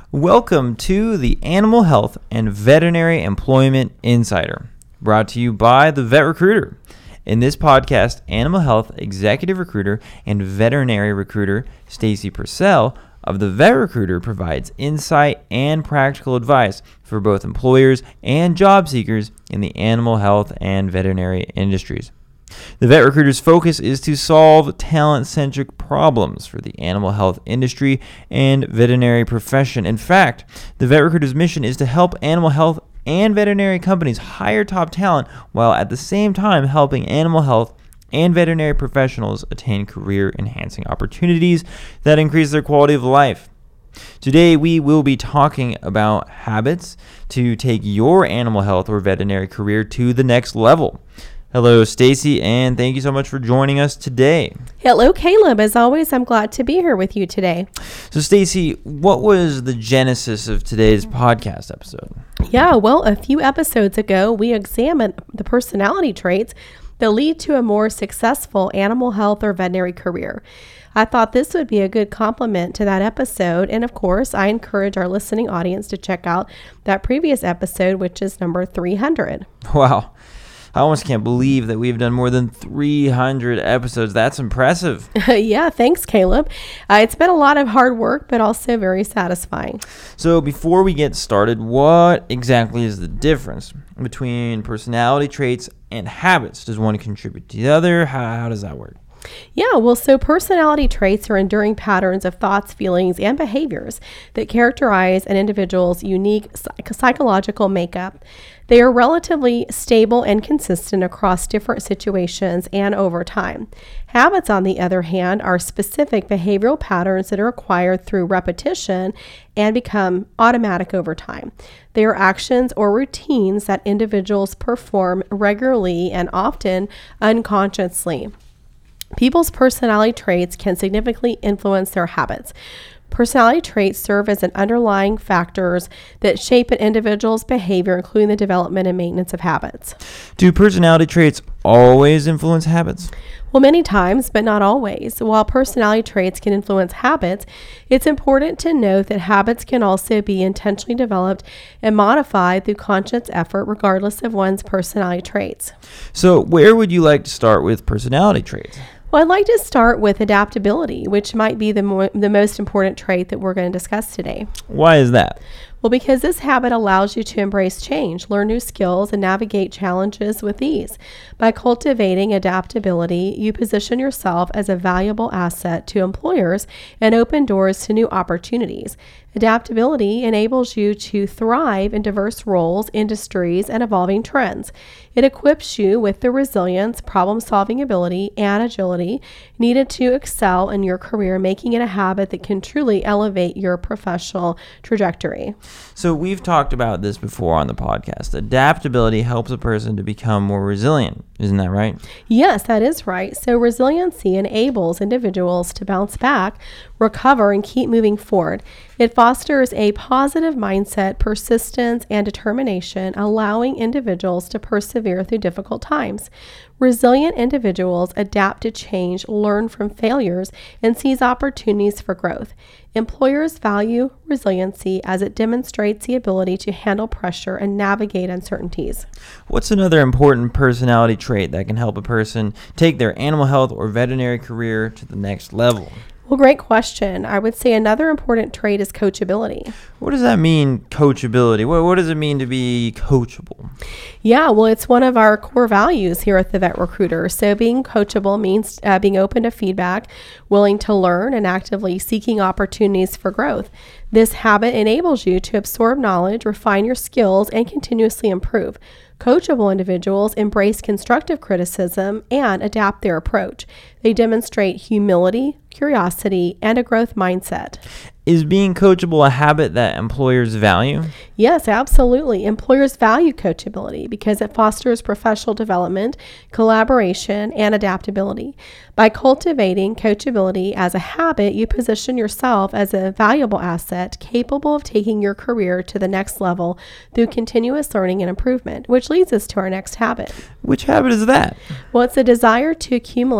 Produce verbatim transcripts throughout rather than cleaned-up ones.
Welcome to the Animal Health and Veterinary Employment Insider, brought to you by the Vet Recruiter. In this podcast, animal health executive recruiter and veterinary recruiter Stacy Purcell of the Vet Recruiter provides insight and practical advice for both employers and job seekers in the animal health and veterinary industries. The Vet Recruiter's focus is to solve talent-centric problems for the animal health industry and veterinary profession. In fact, the Vet Recruiter's mission is to help animal health and veterinary companies hire top talent while at the same time helping animal health and veterinary professionals attain career-enhancing opportunities that increase their quality of life. Today, we will be talking about habits to take your animal health or veterinary career to the next level. Hello, Stacy, and thank you so much for joining us today. Hello, Caleb. As always, I'm glad to be here with you today. So, Stacy, what was the genesis of today's podcast episode? Yeah, well, a few episodes ago, we examined the personality traits that lead to a more successful animal health or veterinary career. I thought this would be a good complement to that episode, and of course, I encourage our listening audience to check out that previous episode, which is number three hundred. Wow. I almost can't believe that we've done more than three hundred episodes. That's impressive. Yeah, thanks, Caleb. Uh, it's been a lot of hard work, but also very satisfying. So before we get started, what exactly is the difference between personality traits and habits? Does one contribute to the other? How, how does that work? Yeah, well, so personality traits are enduring patterns of thoughts, feelings, and behaviors that characterize an individual's unique psych- psychological makeup. They are relatively stable and consistent across different situations and over time. Habits, on the other hand, are specific behavioral patterns that are acquired through repetition and become automatic over time. They are actions or routines that individuals perform regularly and often unconsciously. People's personality traits can significantly influence their habits. Personality traits serve as an underlying factors that shape an individual's behavior, including the development and maintenance of habits. Do personality traits always influence habits? Well, many times, but not always. While personality traits can influence habits, it's important to note that habits can also be intentionally developed and modified through conscious effort, regardless of one's personality traits. So where would you like to start with personality traits? Well, I'd like to start with adaptability, which might be the, mo- the most important trait that we're going to discuss today. Why is that? Well, because this habit allows you to embrace change, learn new skills, and navigate challenges with ease. By cultivating adaptability, you position yourself as a valuable asset to employers and open doors to new opportunities. Adaptability enables you to thrive in diverse roles, industries, and evolving trends. It equips you with the resilience, problem-solving ability, and agility needed to excel in your career, making it a habit that can truly elevate your professional trajectory. So we've talked about this before on the podcast. Adaptability helps a person to become more resilient. Isn't that right? Yes, that is right. So resiliency enables individuals to bounce back, recover, and keep moving forward. It fosters a positive mindset, persistence, and determination, allowing individuals to persevere through difficult times. Resilient individuals adapt to change, learn from failures, and seize opportunities for growth. Employers value resiliency as it demonstrates the ability to handle pressure and navigate uncertainties. What's another important personality trait that can help a person take their animal health or veterinary career to the next level? Well, great question. I would say another important trait is coachability. What does that mean, coachability? What, what does it mean to be coachable? Yeah, well, it's one of our core values here at the Vet Recruiter. So being coachable means uh, being open to feedback, willing to learn, and actively seeking opportunities for growth. This habit enables you to absorb knowledge, refine your skills, and continuously improve. Coachable individuals embrace constructive criticism and adapt their approach. They demonstrate humility, curiosity, and a growth mindset. Is being coachable a habit that employers value? Yes, absolutely. Employers value coachability because it fosters professional development, collaboration, and adaptability. By cultivating coachability as a habit, you position yourself as a valuable asset capable of taking your career to the next level through continuous learning and improvement, which leads us to our next habit. Which habit is that? Well, it's a desire to accumulate more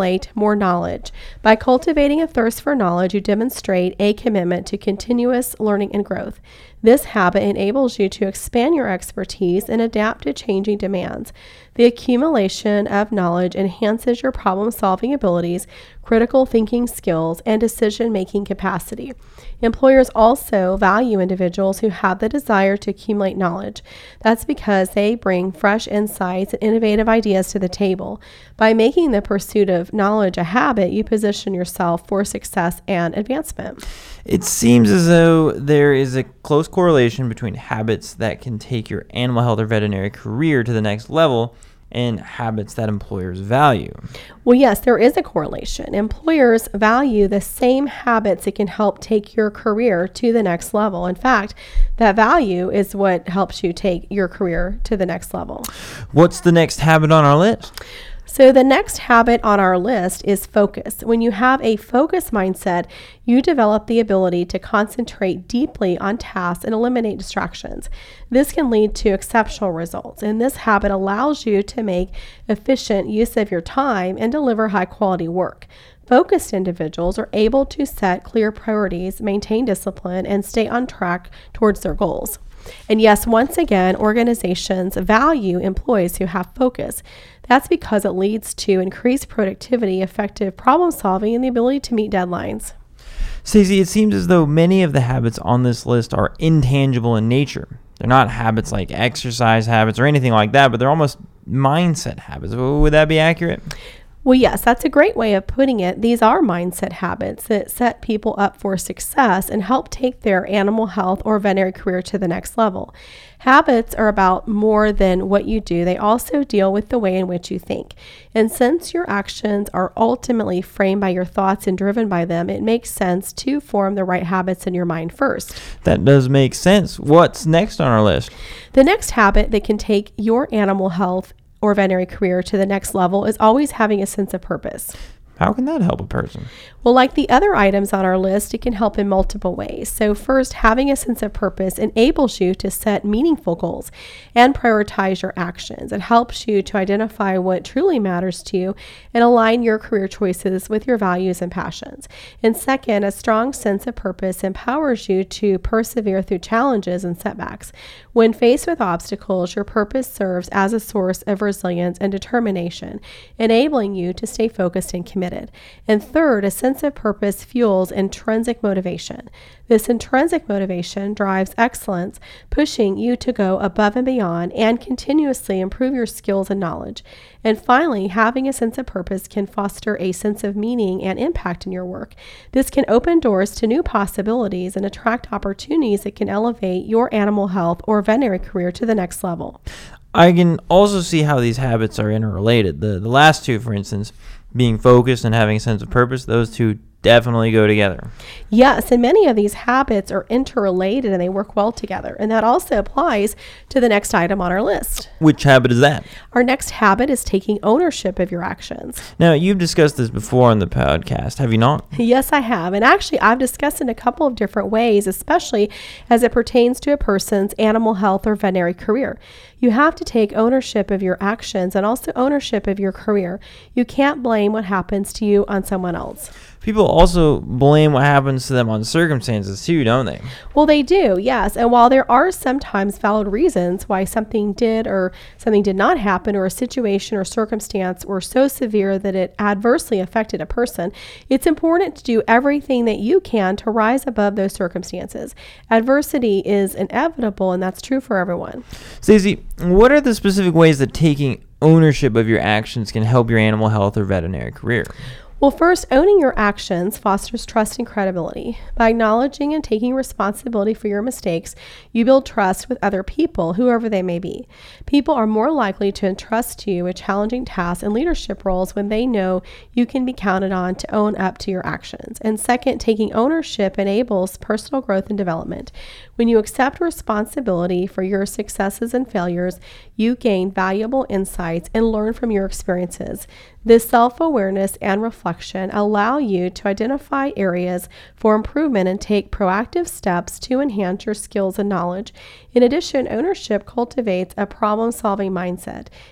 more knowledge. By cultivating a thirst for knowledge, you demonstrate a commitment to continuous learning and growth. This habit enables you to expand your expertise and adapt to changing demands. The accumulation of knowledge enhances your problem-solving abilities, critical thinking skills, and decision-making capacity. Employers also value individuals who have the desire to accumulate knowledge. That's because they bring fresh insights and innovative ideas to the table. By making the pursuit of knowledge a habit, you position yourself for success and advancement. It seems as though there is a close correlation between habits that can take your animal health or veterinary career to the next level and habits that employers value. Well, yes, there is a correlation. Employers value the same habits that can help take your career to the next level. In fact, that value is what helps you take your career to the next level. What's the next habit on our list? So the next habit on our list is focus. When you have a focus mindset, you develop the ability to concentrate deeply on tasks and eliminate distractions. This can lead to exceptional results, and this habit allows you to make efficient use of your time and deliver high quality work. Focused individuals are able to set clear priorities, maintain discipline, and stay on track towards their goals. And yes, once again, organizations value employees who have focus. That's because it leads to increased productivity, effective problem solving, and the ability to meet deadlines. Stacey, it seems as though many of the habits on this list are intangible in nature. They're not habits like exercise habits or anything like that, but they're almost mindset habits. Would that be accurate? Well, yes, that's a great way of putting it. These are mindset habits that set people up for success and help take their animal health or veterinary career to the next level. Habits are about more than what you do. They also deal with the way in which you think. And since your actions are ultimately framed by your thoughts and driven by them, it makes sense to form the right habits in your mind first. That does make sense. What's next on our list? The next habit that can take your animal health or veterinary career to the next level is always having a sense of purpose. How can that help a person? Well, like the other items on our list, it can help in multiple ways. So first, having a sense of purpose enables you to set meaningful goals and prioritize your actions. It helps you to identify what truly matters to you and align your career choices with your values and passions. And second, a strong sense of purpose empowers you to persevere through challenges and setbacks. When faced with obstacles, your purpose serves as a source of resilience and determination, enabling you to stay focused and committed. And third, a sense of purpose fuels intrinsic motivation. This intrinsic motivation drives excellence, pushing you to go above and beyond and continuously improve your skills and knowledge. And finally, having a sense of purpose can foster a sense of meaning and impact in your work. This can open doors to new possibilities and attract opportunities that can elevate your animal health or veterinary career to the next level. I can also see how these habits are interrelated. The, the last two, for instance, being focused and having a sense of purpose, those two definitely go together. Yes, and many of these habits are interrelated and they work well together. And that also applies to the next item on our list. Which habit is that? Our next habit is taking ownership of your actions. Now, you've discussed this before on the podcast, have you not? Yes, I have. And actually, I've discussed it in a couple of different ways, especially as it pertains to a person's animal health or veterinary career. You have to take ownership of your actions and also ownership of your career. You can't blame what happens to you on someone else. People also blame what happens to them on circumstances too, don't they? Well, they do, yes. And while there are sometimes valid reasons why something did or something did not happen, or a situation or circumstance were so severe that it adversely affected a person, it's important to do everything that you can to rise above those circumstances. Adversity is inevitable, and that's true for everyone. Stacey, what are the specific ways that taking ownership of your actions can help your animal health or veterinary career? Well, first, owning your actions fosters trust and credibility. By acknowledging and taking responsibility for your mistakes, you build trust with other people, whoever they may be. People are more likely to entrust you with challenging tasks and leadership roles when they know you can be counted on to own up to your actions. And second, taking ownership enables personal growth and development. When you accept responsibility for your successes and failures, you gain valuable insights and learn from your experiences. This self-awareness and reflection allow you to identify areas for improvement and take proactive steps to enhance your skills and knowledge. In addition, ownership cultivates a problem-solving mindset.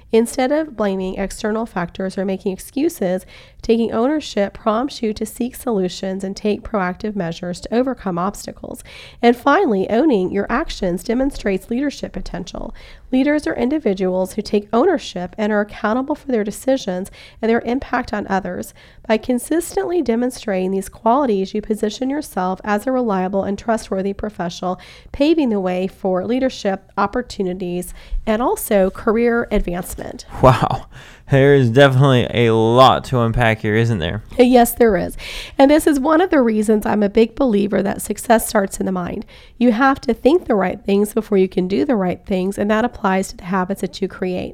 Instead of blaming external factors or making excuses, taking ownership prompts you to seek solutions and take proactive measures to overcome obstacles. And finally, owning your actions demonstrates leadership potential. Leaders are individuals who take ownership and are accountable for their decisions and their impact on others. By consistently demonstrating these qualities, you position yourself as a reliable and trustworthy professional, paving the way for leadership opportunities and also career advancement. Wow. There is definitely a lot to unpack here, isn't there? Yes, there is. And this is one of the reasons I'm a big believer that success starts in the mind. You have to think the right things before you can do the right things, and that applies to the habits that you create.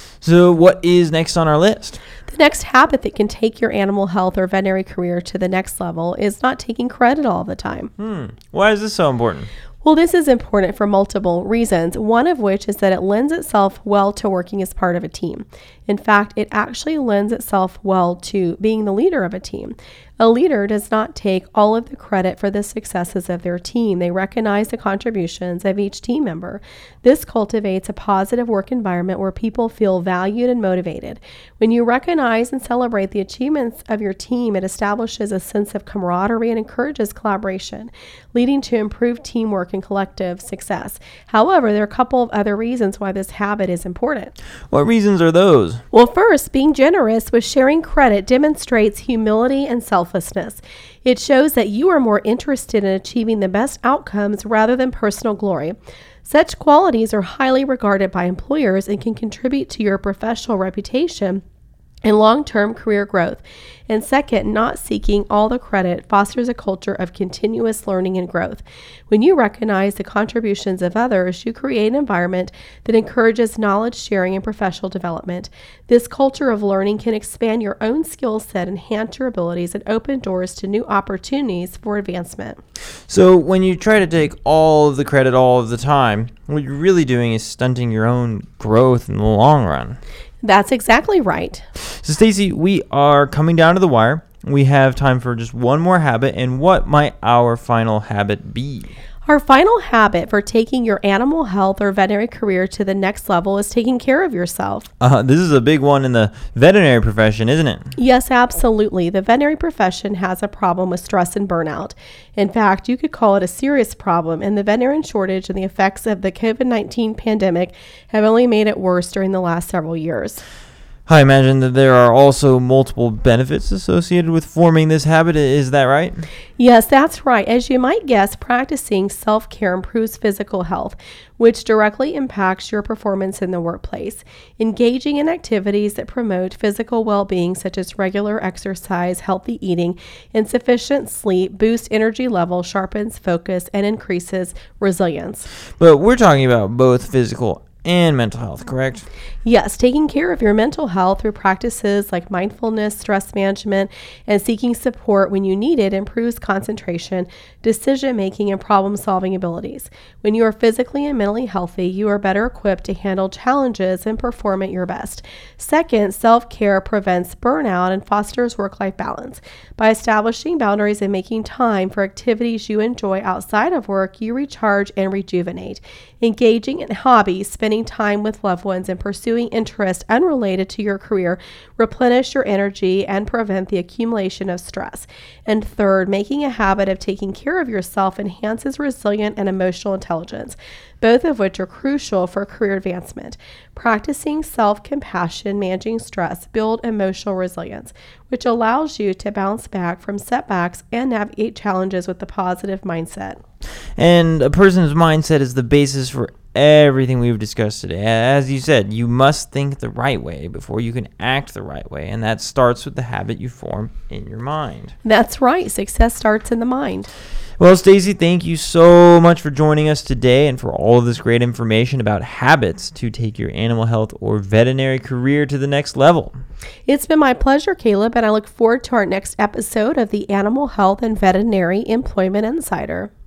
So what is next on our list? The next habit that can take your animal health or veterinary career to the next level is not taking credit all the time. Hmm. Why is this so important? Well, this is important for multiple reasons, one of which is that it lends itself well to working as part of a team. In fact, it actually lends itself well to being the leader of a team. A leader does not take all of the credit for the successes of their team. They recognize the contributions of each team member. This cultivates a positive work environment where people feel valued and motivated. When you recognize and celebrate the achievements of your team, it establishes a sense of camaraderie and encourages collaboration, leading to improved teamwork and collective success. However, there are a couple of other reasons why this habit is important. What reasons are those? Well, first, being generous with sharing credit demonstrates humility and selflessness. It shows that you are more interested in achieving the best outcomes rather than personal glory. Such qualities are highly regarded by employers and can contribute to your professional reputation and long-term career growth. And second, not seeking all the credit fosters a culture of continuous learning and growth. When you recognize the contributions of others, you create an environment that encourages knowledge sharing and professional development. This culture of learning can expand your own skill set, enhance your abilities, and open doors to new opportunities for advancement. So when you try to take all of the credit all of the time, what you're really doing is stunting your own growth in the long run. That's exactly right. So Stacy, we are coming down to the wire. We have time for just one more habit, and what might our final habit be? Our final habit for taking your animal health or veterinary career to the next level is taking care of yourself. Uh, this is a big one in the veterinary profession, isn't it? Yes, absolutely. The veterinary profession has a problem with stress and burnout. In fact, you could call it a serious problem, and the veterinarian shortage and the effects of the covid nineteen pandemic have only made it worse during the last several years. I imagine that there are also multiple benefits associated with forming this habit. Is that right? Yes, that's right. As you might guess, practicing self-care improves physical health, which directly impacts your performance in the workplace. Engaging in activities that promote physical well-being, such as regular exercise, healthy eating, and sufficient sleep, boosts energy levels, sharpens focus, and increases resilience. But we're talking about both physical and mental health, correct? Yes, taking care of your mental health through practices like mindfulness, stress management, and seeking support when you need it improves concentration, decision-making, and problem-solving abilities. When you are physically and mentally healthy, you are better equipped to handle challenges and perform at your best. Second, self-care prevents burnout and fosters work-life balance. By establishing boundaries and making time for activities you enjoy outside of work, you recharge and rejuvenate. Engaging in hobbies, spending time with loved ones, and pursuing interests unrelated to your career replenish your energy and prevent the accumulation of stress. And third, making a habit of taking care of yourself enhances resilient and emotional intelligence, both of which are crucial for career advancement. Practicing self-compassion, managing stress, build emotional resilience, which allows you to bounce back from setbacks and navigate challenges with a positive mindset. And a person's mindset is the basis for everything we've discussed today. As you said, you must think the right way before you can act the right way, and that starts with the habit you form in your mind. That's right. Success starts in the mind. Well, Stacy, thank you so much for joining us today and for all of this great information about habits to take your animal health or veterinary career to the next level. It's been my pleasure, Caleb, and I look forward to our next episode of the Animal Health and Veterinary Employment Insider.